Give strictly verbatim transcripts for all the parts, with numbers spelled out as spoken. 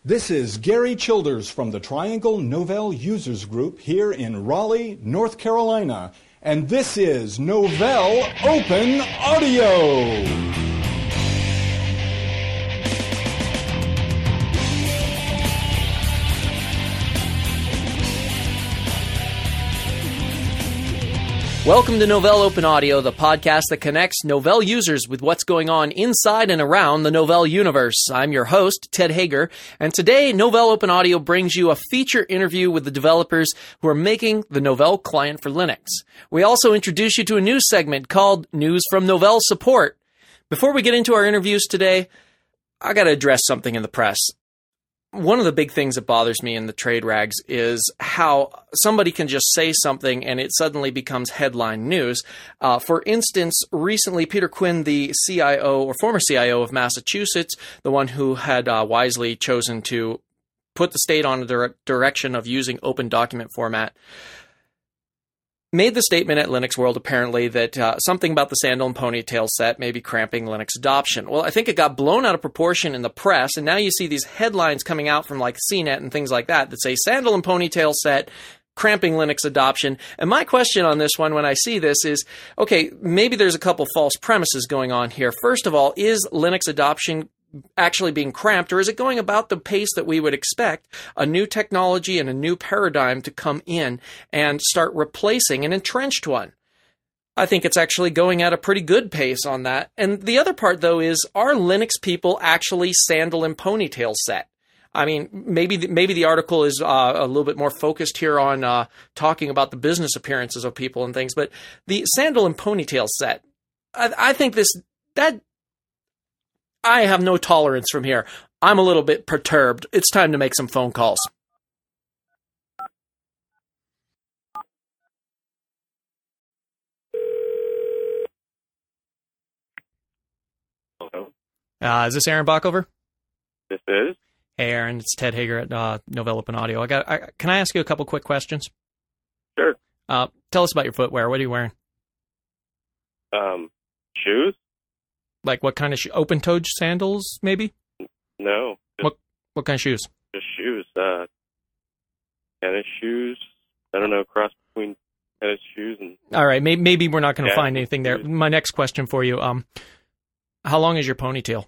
This is Gary Childers from the Triangle Novell Users Group here in Raleigh, North Carolina. And this is Novell Open Audio. Welcome to Novell Open Audio, the podcast that connects Novell users with what's going on inside and around the Novell universe. I'm your host, Ted Hager, and today Novell Open Audio brings you a feature interview with the developers who are making the Novell client for Linux. We also introduce you to a news segment called News from Novell Support. Before we get into our interviews today, I got to address something in the press. One of the big things that bothers me in the trade rags is how somebody can just say something and it suddenly becomes headline news. Uh, for instance, recently Peter Quinn, the C I O or former C I O of Massachusetts, the one who had uh, wisely chosen to put the state on a dire- direction of using open document format, made the statement at Linux World, apparently, that uh, something about the sandal and ponytail set may be cramping Linux adoption. Well, I think it got blown out of proportion in the press, and now you see these headlines coming out from like C net and things like that that say sandal and ponytail set cramping Linux adoption. And my question on this one when I see this is, okay, maybe there's a couple false premises going on here. First of all, is Linux adoption actually being cramped, or is it going about the pace that we would expect a new technology and a new paradigm to come in and start replacing an entrenched one? I think it's actually going at a pretty good pace on that. And the other part, though, is are Linux people actually sandal and ponytail set? I mean, maybe the, maybe the article is uh, a little bit more focused here on uh, talking about the business appearances of people and things, but the sandal and ponytail set, I, I think this that. I have no tolerance from here. I'm a little bit perturbed. It's time to make some phone calls. Hello. Uh, is this Aaron Bockover? This is. Hey, Aaron. It's Ted Hager at uh, Novell Open Audio. I got. I, can I ask you a couple quick questions? Sure. Uh, tell us about your footwear. What are you wearing? Um, shoes? Like what kind of shoe? Open-toed sandals, maybe? No. Just, what What kind of shoes? Just shoes. Uh, tennis shoes. I don't know, cross between tennis shoes and... All right, maybe, maybe we're not going to yeah, find anything there. My next question for you, um, how long is your ponytail?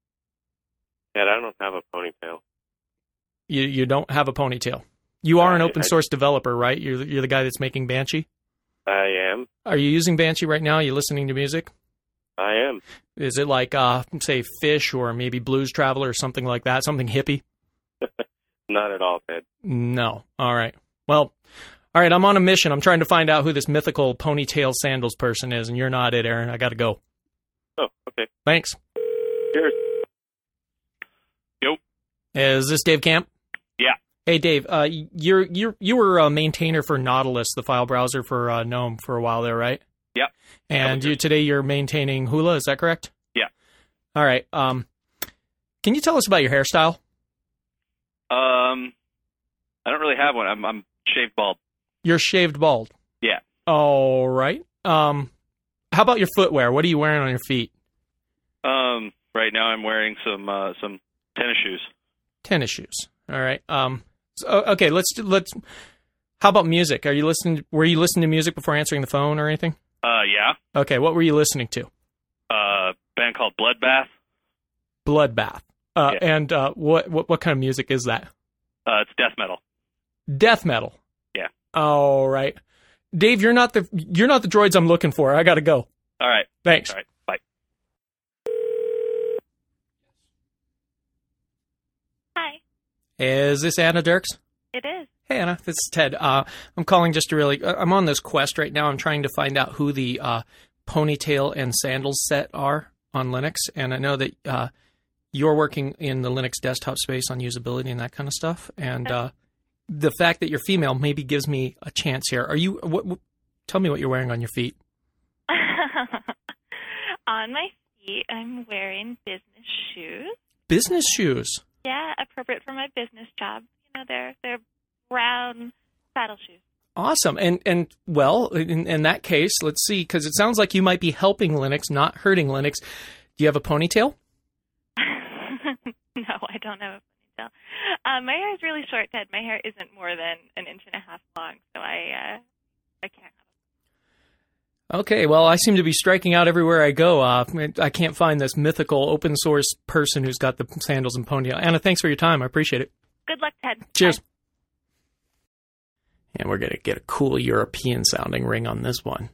Yeah, I don't have a ponytail. You you don't have a ponytail. You are an I, open I, source developer, right? You're, you're the guy that's making Banshee? I am. Are you using Banshee right now? Are you listening to music? I am. Is it like, uh, say, Fish or maybe Blues Traveler or something like that? Something hippie? Not at all, Ted. No. All right. Well, all right, I'm on a mission. I'm trying to find out who this mythical ponytail sandals person is, and you're not it, Aaron. I got to go. Oh, okay. Thanks. Cheers. Yo. Is this Dave Camp? Yeah. Hey, Dave, uh, you're, you're, you were a maintainer for Nautilus, the file browser for uh, GNOME for a while there, right? Yeah. And you, today you're maintaining Hula, is that correct? Yeah. All right. Um, can you tell us about your hairstyle? Um, I don't really have one. I'm, I'm shaved bald. You're shaved bald? Yeah. All right. Um, how about your footwear? What are you wearing on your feet? Um, right now I'm wearing some uh, some tennis shoes. Tennis shoes. All right. Um, so, okay. Let's let's. How about music? Are you listening? Were you listening to music before answering the phone or anything? Uh, yeah. Okay, what were you listening to? Uh, band called Bloodbath. Bloodbath. Uh, yeah. And uh, what, what what kind of music is that? Uh, it's death metal. Death metal. Yeah. All right, Dave, you're not the you're not the droids I'm looking for. I got to go. All right. Thanks. All right. Bye. Hi. Is this Anna Dirks? It is. Hey, Anna, this is Ted. Uh, I'm calling just to really... Uh, I'm on this quest right now. I'm trying to find out who the uh, ponytail and sandals set are on Linux, and I know that uh, you're working in the Linux desktop space on usability and that kind of stuff, and uh, the fact that you're female maybe gives me a chance here. Are you... What, what, tell me what you're wearing on your feet. On my feet, I'm wearing business shoes. Business shoes? Yeah, appropriate for my business job. You know, they're they're brown saddle shoes. Awesome. And, and well, in, in that case, let's see, because it sounds like you might be helping Linux, not hurting Linux. Do you have a ponytail? No, I don't have a ponytail. Um, my hair is really short, Ted. My hair isn't more than an inch and a half long, so I uh, I can't have it. Okay, well, I seem to be striking out everywhere I go. Uh, I can't find this mythical open source person who's got the sandals and ponytail. Anna, thanks for your time. I appreciate it. Good luck, Ted. Cheers. Bye. And we're going to get a cool European-sounding ring on this one.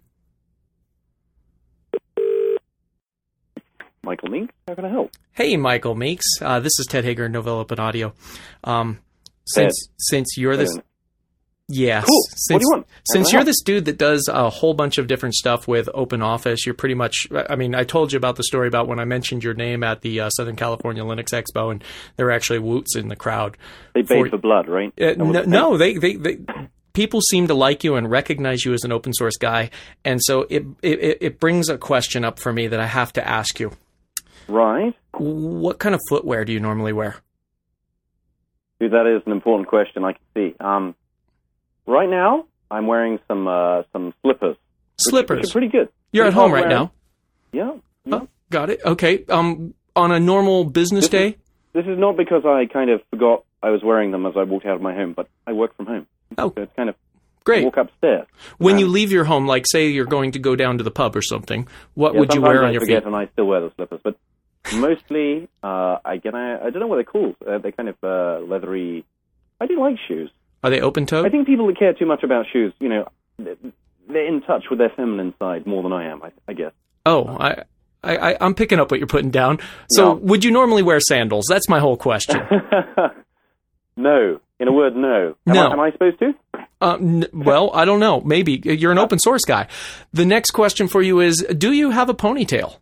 Michael Meeks, how can I help? Hey, Michael Meeks. Uh, this is Ted Hager, Novell Open Audio. Um, since Ted. since you're this, yes. Cool. Since, What do you want? How Since can I you're help? this dude that does a whole bunch of different stuff with Open Office, you're pretty much. I mean, I told you about the story about when I mentioned your name at the uh, Southern California Linux Expo, and there were actually woots in the crowd. They bayed for blood, right? Uh, That was no, the no, they, they, they, people seem to like you and recognize you as an open source guy, and so it, it, it brings a question up for me that I have to ask you. Right. What kind of footwear do you normally wear? Dude, that is an important question, I can see. Um, right now, I'm wearing some uh, some slippers. Which, Slippers. which are pretty good. You're at Pretty home right hard now. wearing. Yeah. yeah. Oh, got it. Okay. Um, on a normal business This day. is, this is not because I kind of forgot I was wearing them as I walked out of my home, but I work from home. Oh, So it's kind of great. walk upstairs. When Um, you leave your home, like say you're going to go down to the pub or something, what yeah, would you sometimes wear I on your forget feet? and I still wear the slippers, but mostly uh, I get I, I don't know what they're called. Uh, they're kind of uh, leathery. I do like shoes. Are they open toed? I think people that care too much about shoes, you know, they're in touch with their feminine side more than I am, I, I guess. Oh, I, I, I, I'm picking up what you're putting down. So, No. would you normally wear sandals? That's my whole question. No. In a word, no. Am, No. I, am I supposed to? Uh, n- well, I don't know. Maybe you're an open source guy. The next question for you is: do you have a ponytail?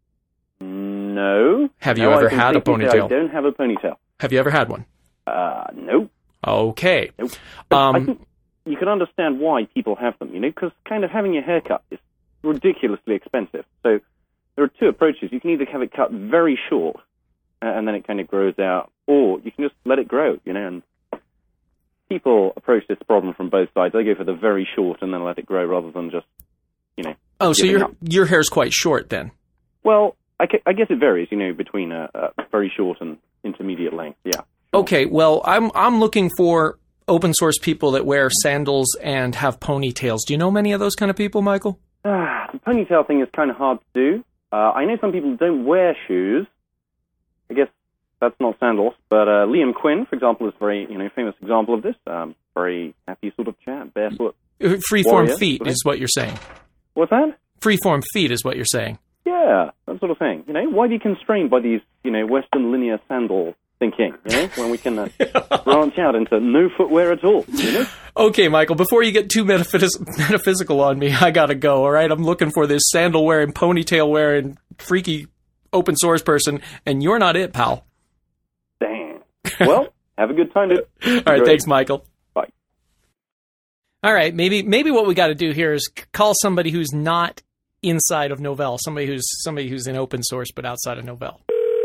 No. Have you No, I ever can had a safely say ponytail? I don't have a ponytail. Have you ever had one? Uh, nope. Okay. Nope. But I Um, think you can understand why people have them, you know, because kind of having your hair cut is ridiculously expensive. So there are two approaches. You can either have it cut very short, uh, and then it kind of grows out, or you can just let it grow, you know, and people approach this problem from both sides. They go for the very short and then let it grow rather than just, you know. oh, so giving your up. your hair's quite short then. Well, I, ca- I guess it varies, you know, between a, a very short and intermediate length, yeah. Okay. Well, I'm I'm looking for open source people that wear sandals and have ponytails. Do you know many of those kind of people, Michael? Ah, the ponytail thing is kind of hard to do. Uh, I know some people don't wear shoes. I guess that's not sandals, but uh, Liam Quinn, for example, is a very you know famous example of this. Um, very happy sort of chap, barefoot. Freeform Warrior, feet sort of. is what you're saying. What's that? Freeform feet is what you're saying. Yeah, that sort of thing. You know, why be constrained by these you know Western linear sandal thinking? You know, when we can uh, branch out into no footwear at all. You know. Okay, Michael, before you get too metaphys- metaphysical on me, I gotta go, all right? I'm looking for this sandal-wearing, ponytail-wearing, freaky open source person, and you're not it, pal. Damn. Well, have a good time, dude. All right, Great. thanks, Michael. Bye. All right, maybe maybe what we got to do here is c- call somebody who's not inside of Novell, somebody who's somebody who's in open source but outside of Novell.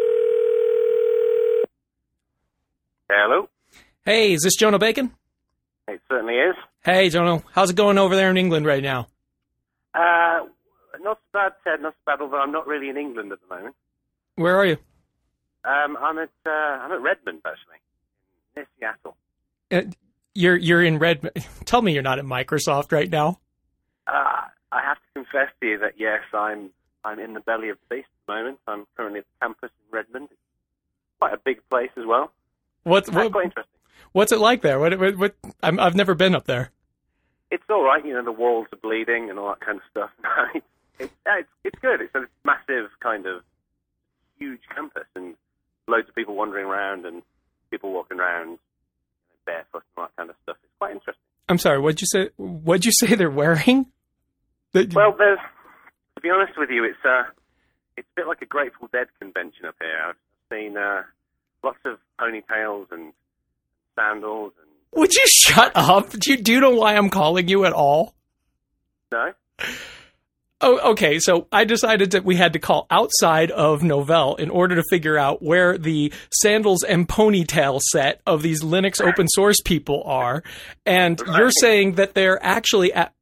Hello. Hey, is this Jonah Bacon? It certainly is. Hey, Jonah, how's it going over there in England right now? Uh, not so bad, Ted. Not so bad. Although I'm not really in England at the moment. Where are you? Um, I'm at uh, I'm at Redmond actually, near Seattle. Uh, you're you're in Red. Tell me you're not at Microsoft right now. Uh, I have to confess to you that yes, I'm I'm in the belly of space at the moment. I'm currently at the campus in Redmond. It's quite a big place as well. What's It's what, quite interesting. what's it like there? What what, what I'm, I've never been up there. It's all right. You know, the walls are bleeding and all that kind of stuff. it's, it's, it's it's good. It's a massive kind of huge campus and loads of people wandering around and people walking around you know, barefoot and all that kind of stuff. It's quite interesting. I'm sorry. What'd you say? What'd you say they're wearing? The- Well, there's, to be honest with you, it's uh, it's a bit like a Grateful Dead convention up here. I've seen uh, lots of ponytails and sandals and would you shut up? Do you, do you know why I'm calling you at all? no. Oh, okay. So I decided that we had to call outside of Novell in order to figure out where the sandals and ponytail set of these Linux open source people are. And you're saying that they're actually at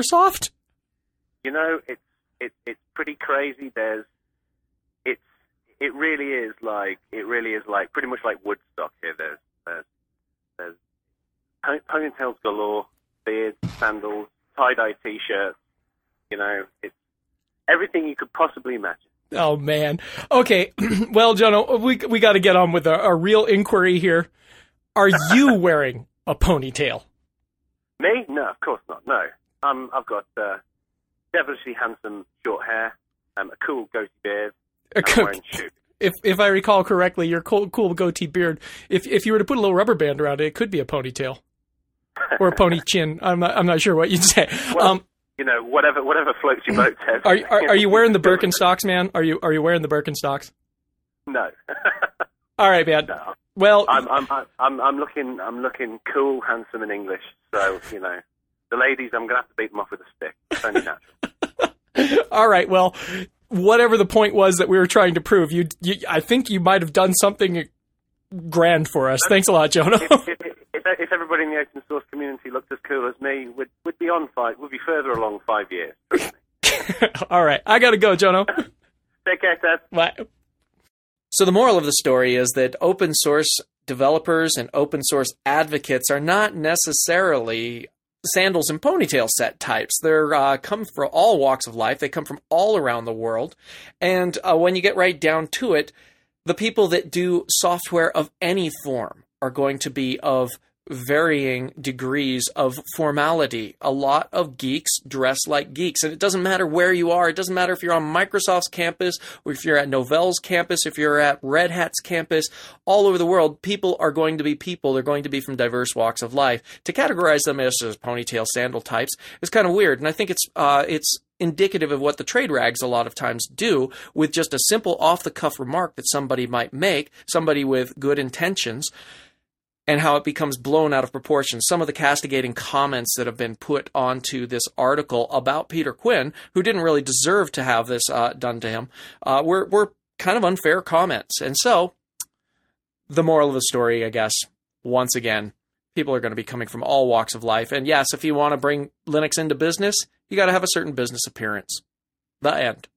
Microsoft? You know, it's it, it's pretty crazy. There's it's it really is like it really is like pretty much like Woodstock here. There's there's there's ponytails galore, beards, sandals, tie-dye t-shirts. You know, it's everything you could possibly imagine. Oh man. Okay. Well, Jono, we we got to get on with a, a real inquiry here. Are you wearing a ponytail? Me? No, of course not. No, um, I've got uh, devilishly handsome short hair, um, a cool goatee beard, and I'm wearing shoes. If if I recall correctly, your cool, cool goatee beard, if if you were to put a little rubber band around it, it could be a ponytail or a pony chin. I'm not, I'm not sure what you'd say. Well, um, you know, whatever whatever floats your boat, Ted. Are, are are you wearing the Birkenstocks, man? Are you are you wearing the Birkenstocks? No. All right, man. No. Well, I'm I'm I'm I'm looking I'm looking cool, handsome, and English. So you know, the ladies, I'm gonna have to beat them off with a stick. It's only natural. All right. Well, whatever the point was that we were trying to prove, you, you I think you might have done something grand for us. Thanks a lot, Jono. if, if, if, if everybody in the open source community looked as cool as me, we'd, we'd be on five. We'd be further along five years. All right. I gotta go, Jono. Take care, Ted. Bye. So the moral of the story is that open source developers and open source advocates are not necessarily sandals and ponytail set types. They're uh, come from all walks of life. They come from all around the world. And uh, when you get right down to it, the people that do software of any form are going to be of varying degrees of formality. A lot of geeks dress like geeks, and it doesn't matter where you are. It doesn't matter if you're on Microsoft's campus or if you're at Novell's campus, if you're at Red Hat's campus. All over the world, people are going to be people. They're going to be from diverse walks of life. To categorize them as, as ponytail sandal types is kind of weird, and I think it's uh, it's indicative of what the trade rags a lot of times do with just a simple off-the-cuff remark that somebody might make, somebody with good intentions, and how it becomes blown out of proportion. Some of the castigating comments that have been put onto this article about Peter Quinn, who didn't really deserve to have this uh, done to him, uh, were, were kind of unfair comments. And so, the moral of the story, I guess, once again, people are going to be coming from all walks of life. And yes, if you want to bring Linux into business, you got to have a certain business appearance. The end.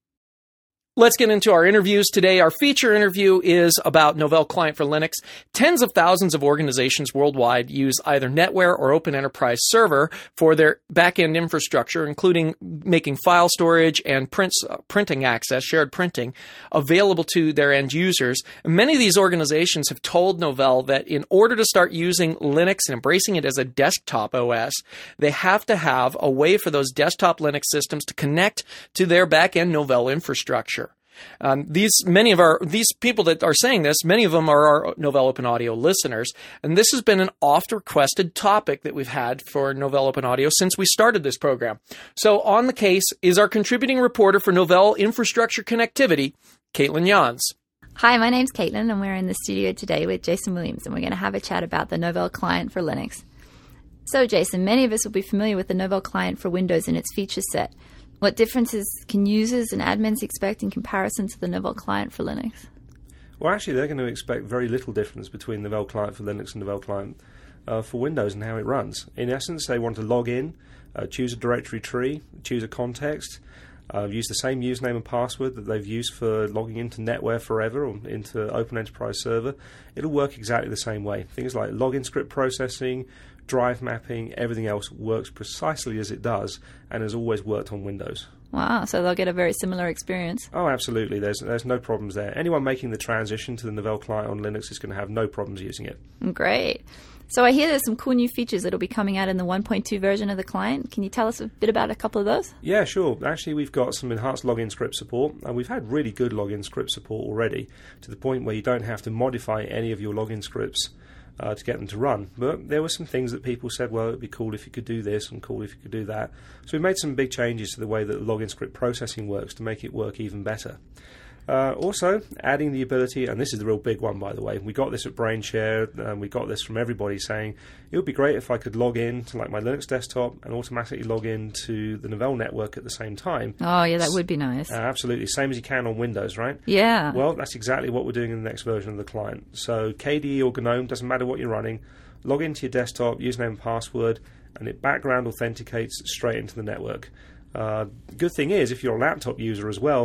Let's get into our interviews today. Our feature interview is about Novell Client for Linux. Tens of thousands of organizations worldwide use either NetWare or Open Enterprise Server for their back-end infrastructure, including making file storage and prints, uh, printing access, shared printing, available to their end users. And many of these organizations have told Novell that in order to start using Linux and embracing it as a desktop O S, they have to have a way for those desktop Linux systems to connect to their back-end Novell infrastructure. Um, these many of our these people that are saying this, many of them are our Novell Open Audio listeners, and this has been an oft-requested topic that we've had for Novell Open Audio since we started this program. So on the case is our contributing reporter for Novell Infrastructure Connectivity, Caitlin Jans. Hi, my name's Caitlin, and we're in the studio today with Jason Williams, and we're going to have a chat about the Novell Client for Linux. So, Jason, many of us will be familiar with the Novell Client for Windows and its feature set. What differences can users and admins expect in comparison to the Novell Client for Linux? Well, actually, they're going to expect very little difference between Novell Client for Linux and Novell Client uh, for Windows and how it runs. In essence, they want to log in, uh, choose a directory tree, choose a context, uh, use the same username and password that they've used for logging into NetWare forever or into Open Enterprise Server. It'll work exactly the same way. Things like login script processing, drive mapping, everything else works precisely as it does and has always worked on Windows. Wow, so they'll get a very similar experience. Oh, absolutely. There's there's no problems there. Anyone making the transition to the Novell Client on Linux is going to have no problems using it. Great. So I hear there's some cool new features that will be coming out in the one point two version of the client. Can you tell us a bit about a couple of those? Yeah, sure. Actually, we've got some enhanced login script support, and we've had really good login script support already, to the point where you don't have to modify any of your login scripts Uh, to get them to run. But there were some things that people said, well, it'd be cool if you could do this and cool if you could do that. So we made some big changes to the way that the login script processing works to make it work even better. Uh, also, adding the ability, and this is the real big one, by the way, we got this at BrainShare, and we got this from everybody saying, it would be great if I could log in to like my Linux desktop and automatically log in to the Novell network at the same time. Oh, yeah, that would be nice. Uh, absolutely, same as you can on Windows, right? Yeah. Well, that's exactly what we're doing in the next version of the client. So K D E or GNOME, doesn't matter what you're running, log into your desktop, username and password, and it background authenticates straight into the network. Uh, the good thing is, if you're a laptop user as well,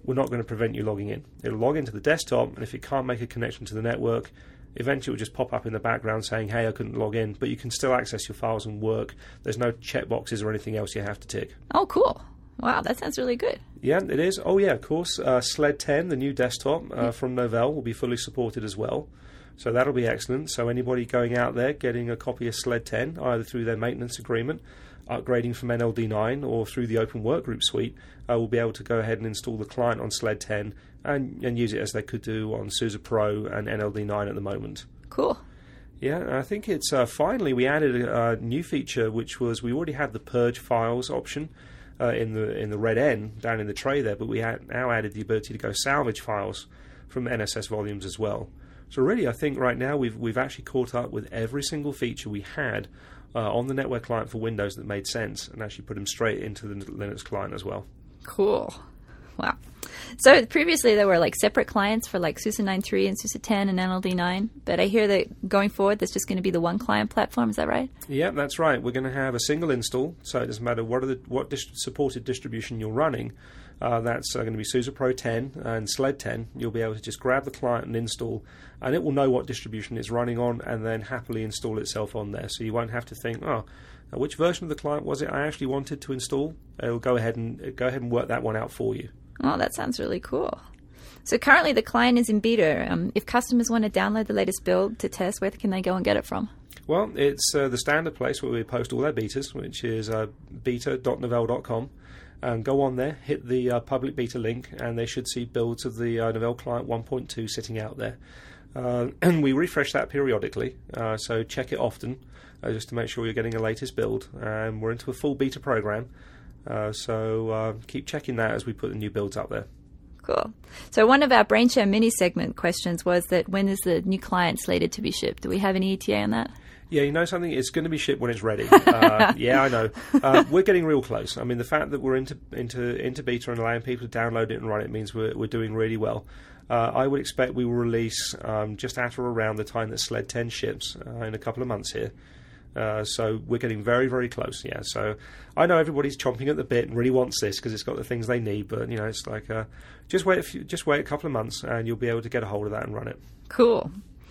we're not going to prevent you logging in. It'll log into the desktop, and if it can't make a connection to the network, eventually it will just pop up in the background saying, hey, I couldn't log in, but you can still access your files and work. There's no checkboxes or anything else you have to tick. Oh, cool. Wow, that sounds really good. Yeah, it is. Oh, yeah, of course. Uh, SLED ten, the new desktop uh, from Novell, will be fully supported as well. So that'll be excellent. So anybody going out there getting a copy of SLED ten, either through their maintenance agreement, upgrading from N L D nine, or through the Open Workgroup suite, uh, will be able to go ahead and install the client on SLED ten and, and use it as they could do on SUSE Pro and N L D nine at the moment. Cool. Yeah, I think it's uh, finally we added a, a new feature, which was we already had the purge files option uh, in the in the red N down in the tray there, but we had now added the ability to go salvage files from N S S volumes as well. So really, I think right now we've we've actually caught up with every single feature we had uh, on the network client for Windows that made sense, and actually put them straight into the Linux client as well. Cool. Wow. So previously there were like separate clients for like SUSE nine point three and SUSE ten and N L D nine, but I hear that going forward there's just going to be the one client platform. Is that right? Yeah, that's right. We're going to have a single install, so it doesn't matter what are the, what dis- supported distribution you're running. Uh, that's uh, going to be SUSE Pro ten and SLED ten. You'll be able to just grab the client and install, and it will know what distribution it's running on and then happily install itself on there. So you won't have to think, oh, uh, which version of the client was it I actually wanted to install? It'll go ahead and uh, go ahead and work that one out for you. Oh, that sounds really cool. So currently the client is in beta. Um, if customers want to download the latest build to test, where can they go and get it from? Well, it's uh, the standard place where we post all their betas, which is uh, beta dot novell dot com. And go on there, hit the uh, public beta link, and they should see builds of the uh, Novell Client one point two sitting out there. Uh, and we refresh that periodically, uh, so check it often, uh, just to make sure you're getting the latest build. And we're into a full beta program, uh, so uh, keep checking that as we put the new builds up there. Cool. So one of our BrainShare mini segment questions was that when is the new client slated to be shipped? Do we have any E T A on that? Yeah, you know something? It's going to be shipped when it's ready. Uh, yeah, I know. Uh, we're getting real close. I mean, the fact that we're into into into beta and allowing people to download it and run it means we're we're doing really well. Uh, I would expect we will release um, just at or around the time that SLED ten ships uh, in a couple of months here. Uh, so we're getting very, very close. Yeah. So I know everybody's chomping at the bit and really wants this because it's got the things they need. But you know, it's like uh, just wait a few, just wait a couple of months and you'll be able to get a hold of that and run it. Cool.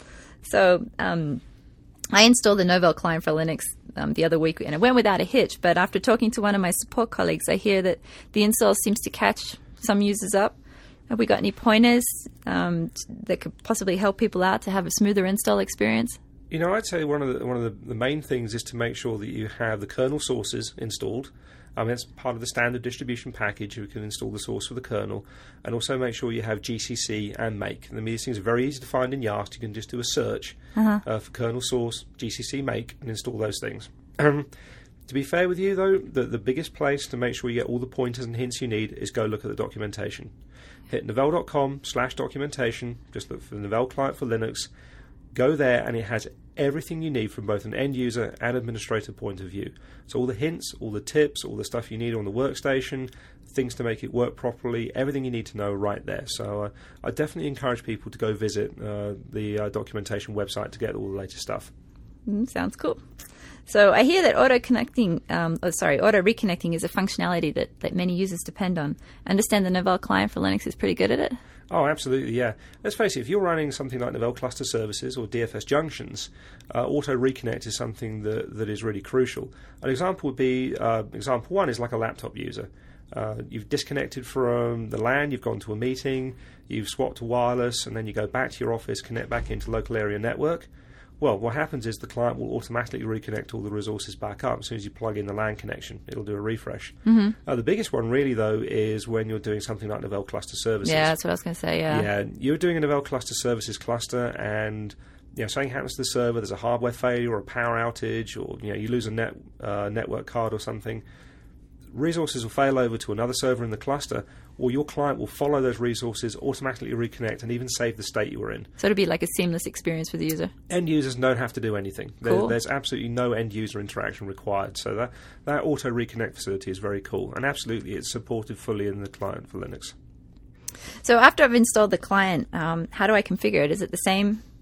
So. Um I installed the Novell client for Linux um, the other week, and it went without a hitch. But after talking to one of my support colleagues, I hear that the install seems to catch some users up. Have we got any pointers um, that could possibly help people out to have a smoother install experience? You know, I'd say one of the one of the, the main things is to make sure that you have the kernel sources installed. I mean, that's part of the standard distribution package. You can install the source for the kernel, and also make sure you have G C C and make. And these things are very easy to find in Yast. You can just do a search uh-huh. uh, for kernel source, G C C make, and install those things. Um, to be fair with you, though, the, the biggest place to make sure you get all the pointers and hints you need is go look at the documentation. Hit novell dot com slash documentation. Just look for the Novell client for Linux. Go there, and it has everything you need from both an end user and administrator point of view. So all the hints, all the tips, all the stuff you need on the workstation, things to make it work properly, everything you need to know right there. So uh, I definitely encourage people to go visit uh, the uh, documentation website to get all the latest stuff. Mm, sounds cool. So I hear that auto connecting, um, oh, sorry, auto reconnecting is a functionality that, that many users depend on. I understand the Novell client for Linux is pretty good at it. Oh, absolutely, yeah. Let's face it, if you're running something like Novell Cluster Services or D F S Junctions, uh, auto reconnect is something that, that is really crucial. An example would be, uh, example one is like a laptop user. Uh, you've disconnected from the LAN, you've gone to a meeting, you've swapped to wireless, and then you go back to your office, connect back into local area network. Well, what happens is the client will automatically reconnect all the resources back up as soon as you plug in the LAN connection. It'll do a refresh. Mm-hmm. Uh, the biggest one, really, though, is when you're doing something like Novell Cluster Services. Yeah, that's what I was going to say, yeah. Yeah, you're doing a Novell Cluster Services cluster, and you know, something happens to the server, there's a hardware failure or a power outage, or you know, you lose a net uh, network card or something. Resources will fail over to another server in the cluster, or your client will follow those resources, automatically reconnect, and even save the state you were in. So it'll be like a seamless experience for the user? End users don't have to do anything. Cool. There, there's absolutely no end user interaction required. So that, that auto reconnect facility is very cool. And absolutely, it's supported fully in the client for Linux. So after I've installed the client, um, how do I configure it? Is it the same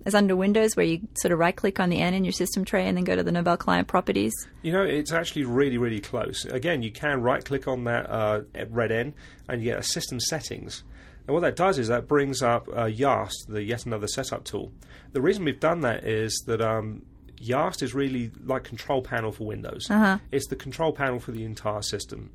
as under Windows, where you sort of right-click on the N in your system tray and then go to the Novell client properties? You know, it's actually really, really close. Again, you can right-click on that uh, red N and you get a system settings. And what that does is that brings up uh, YAST, the yet another setup tool. The reason we've done that is that um, YAST is really like control panel for Windows. Uh-huh. It's the control panel for the entire system.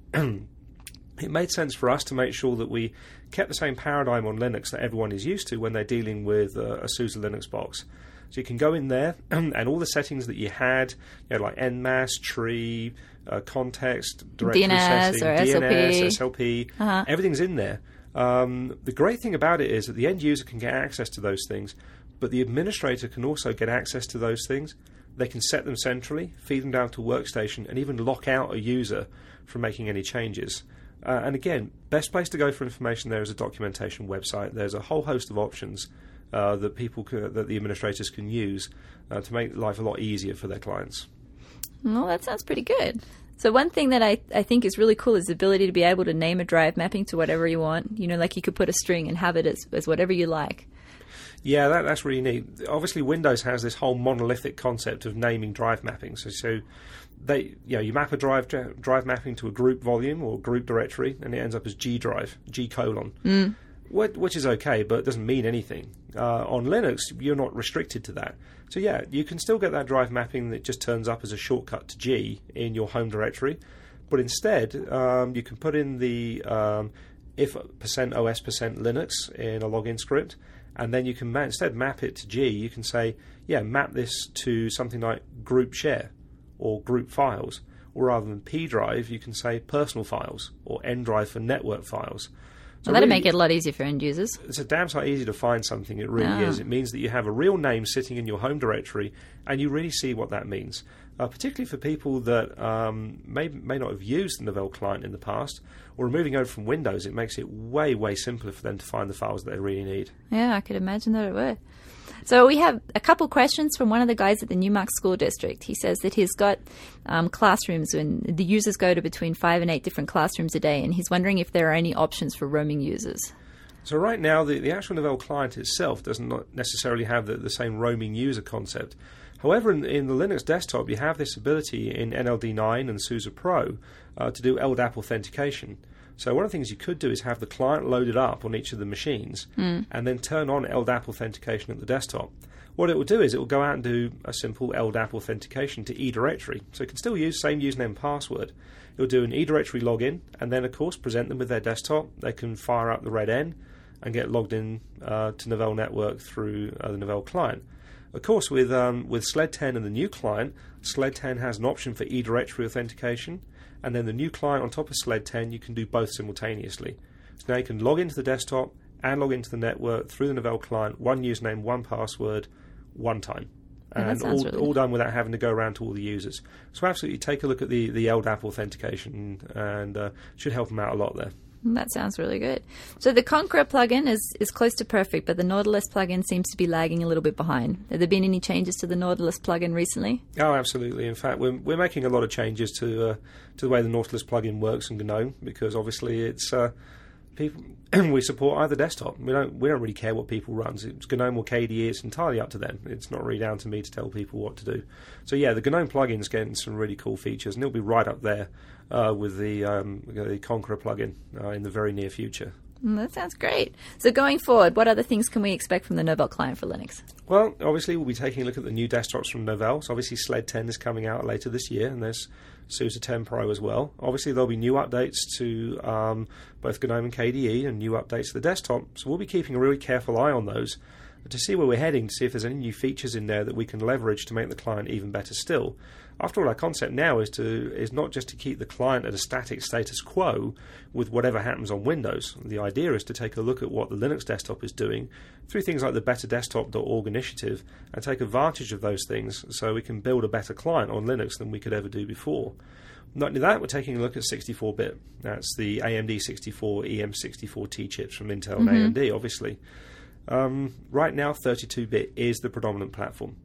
It made sense for us to make sure that we kept the same paradigm on Linux that everyone is used to when they're dealing with uh, a SUSE Linux box. So you can go in there and all the settings that you had, you know, like Nmas, tree, uh, context, directory D N S setting, or D N S, S L P. S L P, Uh-huh. everything's in there. Um, the great thing about it is that the end user can get access to those things, but the administrator can also get access to those things. They can set them centrally, feed them down to a workstation, and even lock out a user from making any changes. Uh, and again, best place to go for information there is a documentation website. There's a whole host of options uh, that people c- that the administrators can use uh, to make life a lot easier for their clients. Well, that sounds pretty good. So one thing that I, I think is really cool is the ability to be able to name a drive mapping to whatever you want. You know, like you could put a string and have it as, as whatever you like. Yeah, that, that's really neat. Obviously, Windows has this whole monolithic concept of naming drive mapping. So, so they, you know, you map a drive drive mapping to a group volume or group directory, and it ends up as G drive, G colon, mm. which, which is okay, but it doesn't mean anything. Uh, on Linux, you're not restricted to that. So yeah, you can still get that drive mapping that just turns up as a shortcut to G in your home directory, but instead um, you can put in the um, if percent os percent Linux in a login script. And then you can ma- instead map it to G. You can say, yeah, map this to something like group share or group files. Or rather than P drive, you can say personal files or N drive for network files. So well, that'd really, make it a lot easier for end users. It's a damn sight easy to find something. It really Ah. is. It means that you have a real name sitting in your home directory, and you really see what that means. Uh, particularly for people that um, may may not have used the Novell client in the past, or are moving over from Windows, it makes it way, way simpler for them to find the files that they really need. Yeah, I could imagine that it would. So we have a couple questions from one of the guys at the Newmark School District. He says that he's got um, classrooms and the users go to between five and eight different classrooms a day, and he's wondering if there are any options for roaming users. So right now, the, the actual Novell client itself does not necessarily have the, the same roaming user concept. However, in, in the Linux desktop, you have this ability in N L D nine and SUSE Pro uh, to do L D A P authentication. So one of the things you could do is have the client loaded up on each of the machines mm. and then turn on L D A P authentication at the desktop. What it will do is it will go out and do a simple L D A P authentication to eDirectory. So it can still use the same username and password. It will do an eDirectory login and then, of course, present them with their desktop. They can fire up the red N and get logged in uh, to Novell Network through uh, the Novell client. Of course, with um, with SLED ten and the new client, SLED ten has an option for eDirectory authentication, and then the new client on top of SLED ten, you can do both simultaneously. So now you can log into the desktop and log into the network through the Novell client, one username, one password, one time. Oh, And all, really all done without having to go around to all the users. So absolutely take a look at the, the L D A P authentication, and uh, should help them out a lot there. That sounds really good. So the Conqueror plugin is, is close to perfect, but the Nautilus plugin seems to be lagging a little bit behind. Have there been any changes to the Nautilus plugin recently? Oh, absolutely. In fact, we're we're making a lot of changes to uh, to the way the Nautilus plugin works in GNOME, because obviously it's uh, people we support either desktop. We don't we don't really care what people runs. It's GNOME or K D E. It's entirely up to them. It's not really down to me to tell people what to do. So yeah, the GNOME plugin's getting some really cool features, and it'll be right up there uh, with the um, the Conqueror plugin uh, in the very near future. Mm, that sounds great. So going forward, what other things can we expect from the Novell client for Linux? Well, obviously we'll be taking a look at the new desktops from Novell. So obviously SLED ten is coming out later this year, and there's SUSE ten Pro as well. Obviously there'll be new updates to um, both GNOME and K D E, and new updates to the desktop. So we'll be keeping a really careful eye on those to see where we're heading, to see if there's any new features in there that we can leverage to make the client even better still. After all, our concept now is to is not just to keep the client at a static status quo with whatever happens on Windows. The idea is to take a look at what the Linux desktop is doing through things like the better desktop dot org initiative, and take advantage of those things so we can build a better client on Linux than we could ever do before. Not only that, we're taking a look at sixty-four bit. That's the A M D sixty-four E M sixty-four T chips from Intel Mm-hmm. and A M D, obviously. Um, right now, thirty-two bit is the predominant platform.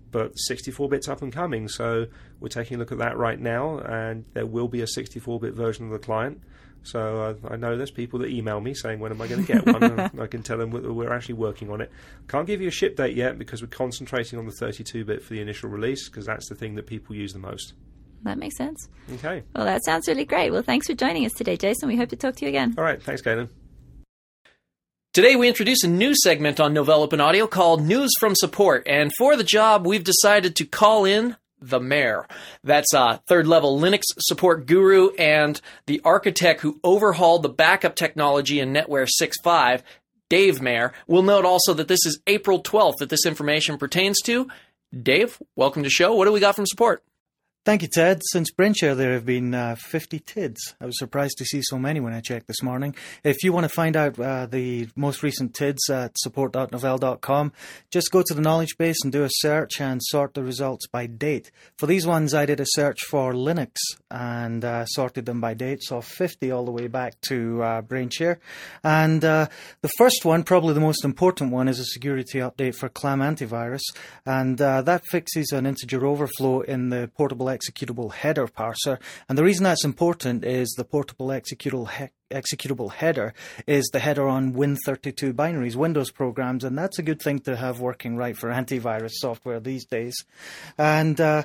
but sixty-four bit's up and coming, so we're taking a look at that right now, and there will be a sixty-four bit version of the client. So uh, I know there's people that email me saying, when am I going to get one? And I can tell them we're actually working on it. Can't give you a ship date yet because we're concentrating on the thirty-two bit for the initial release, because that's the thing that people use the most. That makes sense. Okay. Well, that sounds really great. Well, thanks for joining us today, Jason. We hope to talk to you again. All right. Thanks, Caitlin. Today we introduce a new segment on Novell Open Audio called News from Support, and for the job we've decided to call in the mayor. That's a third-level Linux support guru and the architect who overhauled the backup technology in NetWare six point five, Dave Mayer. We'll note also that this is April twelfth that this information pertains to. Dave, welcome to the show. What do we got from support? Thank you, Ted. Since BrainShare, there have been uh, fifty T I Ds. I was surprised to see so many when I checked this morning. If you want to find out uh, the most recent T I Ds at support dot novell dot com, just go to the knowledge base and do a search and sort the results by date. For these ones, I did a search for Linux and uh, sorted them by date, so fifty all the way back to uh, BrainShare. And uh, the first one, probably the most important one, is a security update for Clam Antivirus, and uh, that fixes an integer overflow in the portable executable header parser. And the reason that's important is the portable executable he- executable header is the header on Win thirty-two binaries, Windows programs, and that's a good thing to have working right for antivirus software these days. And uh,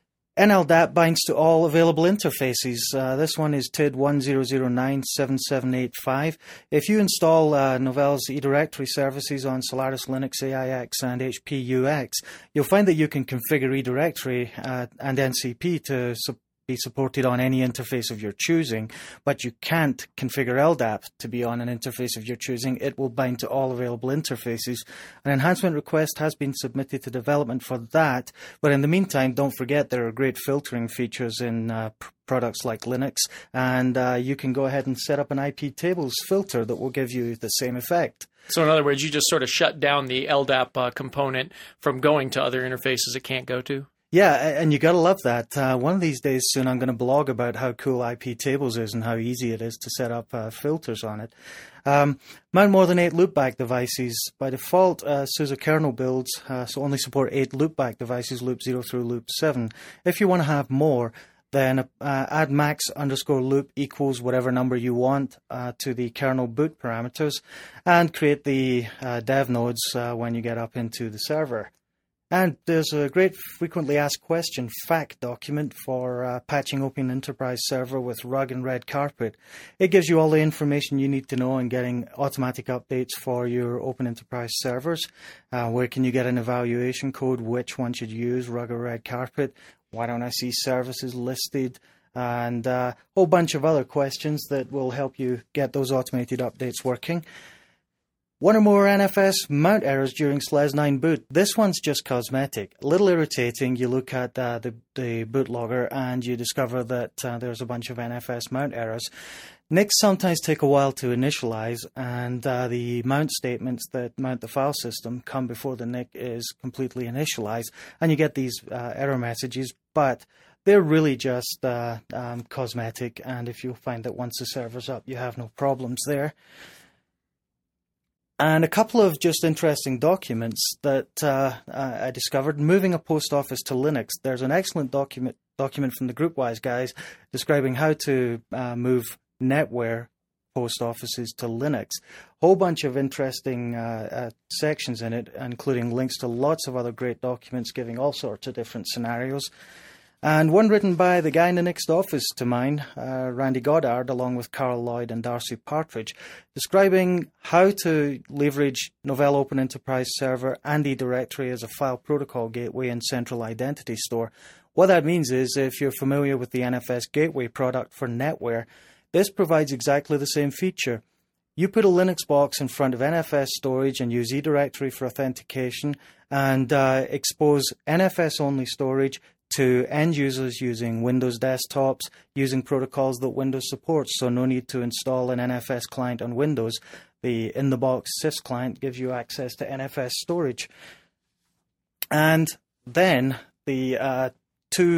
N L D A P binds to all available interfaces. Uh, this one is T I D one zero zero nine seven seven eight five. If you install uh, Novell's eDirectory services on Solaris Linux, A I X, and H P U X, you'll find that you can configure eDirectory uh, and N C P to support be supported on any interface of your choosing, but you can't configure L D A P to be on an interface of your choosing. It will bind to all available interfaces. An enhancement request has been submitted to development for that, but in the meantime, don't forget there are great filtering features in uh, pr- products like Linux, and uh, you can go ahead and set up an I P tables filter that will give you the same effect. So in other words, you just sort of shut down the L D A P uh, component from going to other interfaces it can't go to? Yeah, and you got to love that. Uh, one of these days soon I'm going to blog about how cool I P tables is and how easy it is to set up uh, filters on it. Um, mount more than eight loopback devices. By default, uh, SUSE kernel builds uh, so only support eight loopback devices, loop zero through loop seven. If you want to have more, then uh, add max underscore loop equals whatever number you want uh, to the kernel boot parameters, and create the uh, dev nodes uh, when you get up into the server. And there's a great frequently asked question F A Q document for uh, patching Open Enterprise Server with Rug and Red Carpet. It gives you all the information you need to know in getting automatic updates for your Open Enterprise servers. Uh, where can you get an evaluation code? Which one should you use, Rug or Red Carpet? Why don't I see services listed? And a uh, whole bunch of other questions that will help you get those automated updates working. One or more N F S mount errors during S L E S nine boot. This one's just cosmetic. A little irritating. You look at uh, the, the bootlogger and you discover that uh, there's a bunch of N F S mount errors. N I Cs sometimes take a while to initialize, and uh, the mount statements that mount the file system come before the N I C is completely initialized, and you get these uh, error messages, but they're really just uh, um, cosmetic, and if you find that once the server's up, you have no problems there. And a couple of just interesting documents that uh, I discovered. Moving a post office to Linux. There's an excellent document document from the GroupWise guys describing how to uh, move NetWare post offices to Linux. Whole bunch of interesting uh, uh, sections in it, including links to lots of other great documents giving all sorts of different scenarios. And one written by the guy in the next office to mine, uh, Randy Goddard, along with Carl Lloyd and Darcy Partridge, describing how to leverage Novell Open Enterprise Server and eDirectory as a file protocol gateway and central identity store. What that means is, if you're familiar with the N F S Gateway product for NetWare, this provides exactly the same feature. You put a Linux box in front of N F S storage and use eDirectory for authentication, and uh, expose N F S-only storage to end users using Windows desktops, using protocols that Windows supports, so no need to install an N F S client on Windows. The in-the-box sys client gives you access to N F S storage. And then the uh, two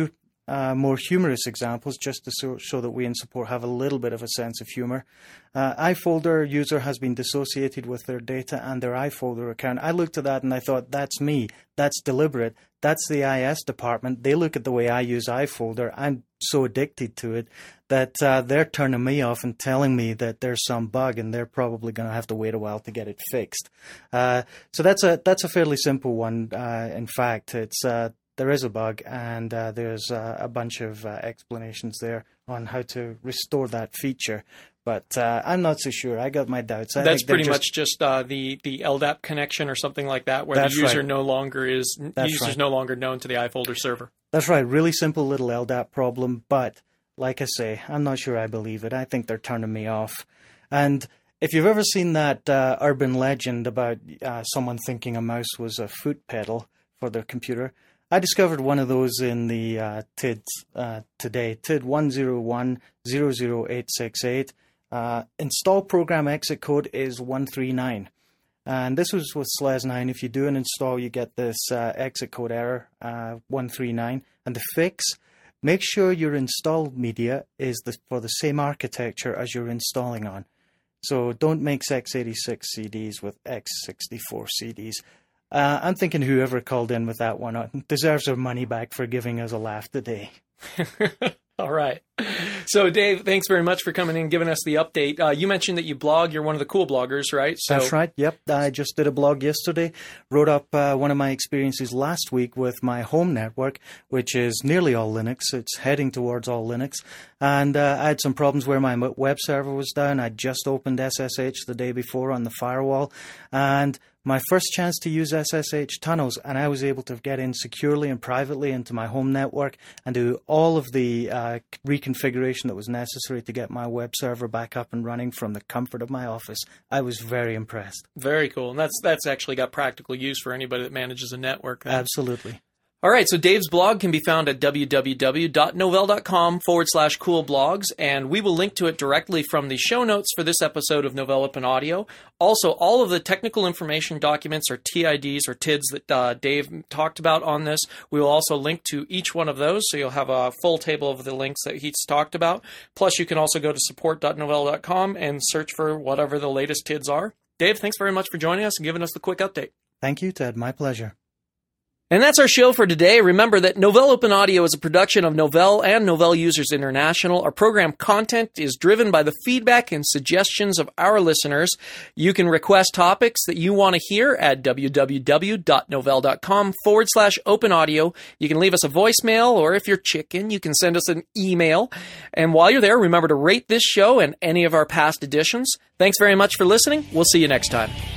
uh, more humorous examples, just to so, show that we in support have a little bit of a sense of humor. Uh, iFolder user has been dissociated with their data and their iFolder account. I looked at that and I thought, that's me. That's deliberate. That's the I S department. They look at the way I use iFolder. I'm so addicted to it that uh, they're turning me off and telling me that there's some bug, and they're probably going to have to wait a while to get it fixed. Uh, so that's a that's a fairly simple one. Uh, in fact, it's uh, there is a bug, and uh, there's uh, a bunch of uh, explanations there on how to restore that feature. But uh, I'm not so sure. I got my doubts. I That's think pretty just, much just uh, the the L D A P connection or something like that, where the user right. no longer is That's user's right. no longer known to the iFolder server. That's right. Really simple little L D A P problem. But like I say, I'm not sure I believe it. I think they're turning me off. And if you've ever seen that uh, urban legend about uh, someone thinking a mouse was a foot pedal for their computer, I discovered one of those in the uh, T I D uh, today, T I D one zero one zero zero eight six eight. Uh, install program exit code is one three nine. And this was with S L E S nine. If you do an install, you get this uh, exit code error, uh, one three nine. And the fix, make sure your install media is the, for the same architecture as you're installing on. So don't mix x eighty-six C Ds with x sixty-four C Ds. Uh, I'm thinking whoever called in with that one deserves their money back for giving us a laugh today. All right. So, Dave, thanks very much for coming in and giving us the update. Uh, you mentioned that you blog. You're one of the cool bloggers, right? So... That's right. Yep. I just did a blog yesterday. Wrote up uh, one of my experiences last week with my home network, which is nearly all Linux. It's heading towards all Linux. And uh, I had some problems where my web server was down. I just opened S S H the day before on the firewall. And my first chance to use S S H tunnels, and I was able to get in securely and privately into my home network and do all of the uh, reconfiguration that was necessary to get my web server back up and running from the comfort of my office. I was very impressed. Very cool. And that's that's actually got practical use for anybody that manages a network. Then. Absolutely. All right, so Dave's blog can be found at www.novell.com forward slash cool blogs, and we will link to it directly from the show notes for this episode of Novell Open Audio. Also, all of the technical information documents or T I Ds or T I Ds that uh, Dave talked about on this, we will also link to each one of those, so you'll have a full table of the links that he's talked about. Plus, you can also go to support dot novell dot com and search for whatever the latest T I Ds are. Dave, thanks very much for joining us and giving us the quick update. Thank you, Ted. My pleasure. And that's our show for today. Remember that Novell Open Audio is a production of Novell and Novell Users International. Our program content is driven by the feedback and suggestions of our listeners. You can request topics that you want to hear at www.novell.com forward slash open audio. You can leave us a voicemail, or if you're chicken, you can send us an email. And while you're there, remember to rate this show and any of our past editions. Thanks very much for listening. We'll see you next time.